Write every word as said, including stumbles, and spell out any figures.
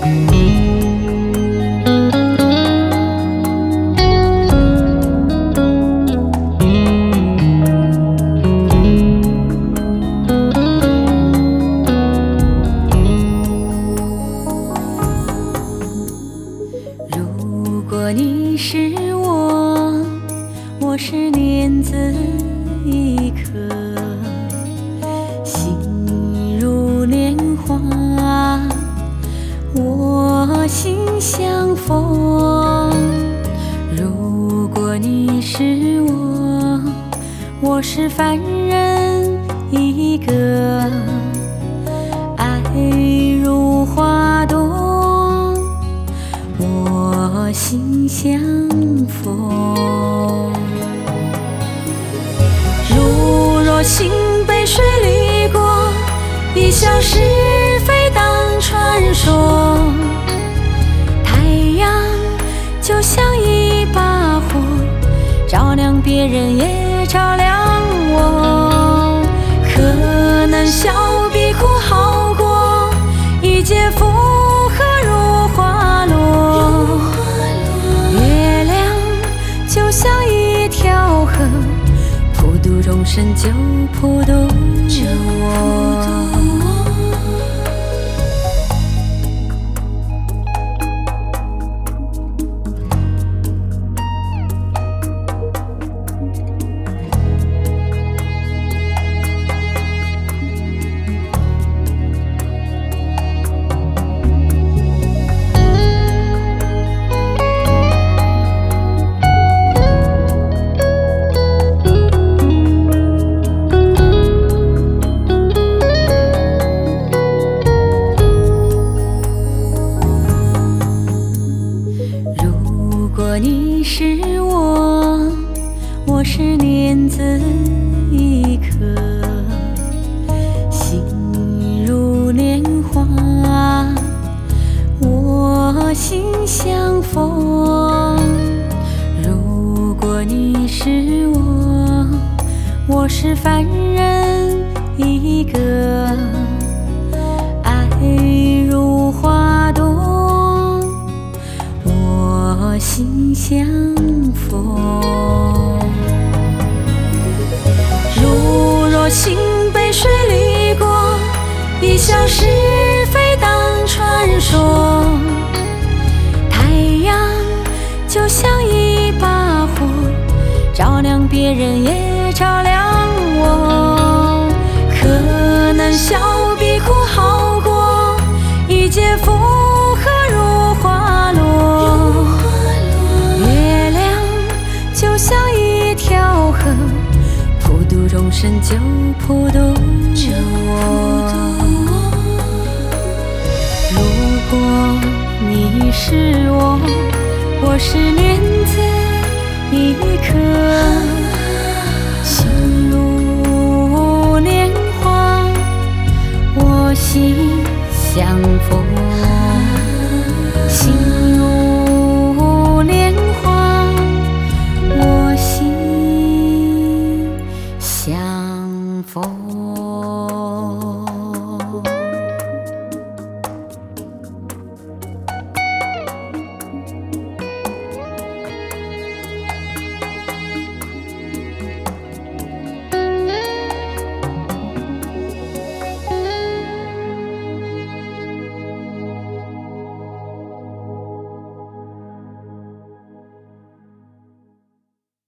如果你是我，我是莲子一颗，心如莲花，我心相逢。如果你是我，我是凡人一个，爱如花朵，我心相逢。如若心被水历过，一笑是非当传说。太阳就像一把火，照亮别人也照亮我。可能笑比哭好过，一劫负荷如花落。月亮就像一条河，普度众生就普度我。如果你是我，我是莲子一颗，心如莲花，我心相逢。如果你是我，我是凡人一个，爱如花朵，我心相逢。如若心被水历过，一笑是非当传说。太阳就像一把火，照亮别人也照亮我。可能笑比哭好过，一劫负荷如花落。月亮就像一条河，普度众生就普度我。如果你是我，我是莲子一颗，心如莲花，我心相逢。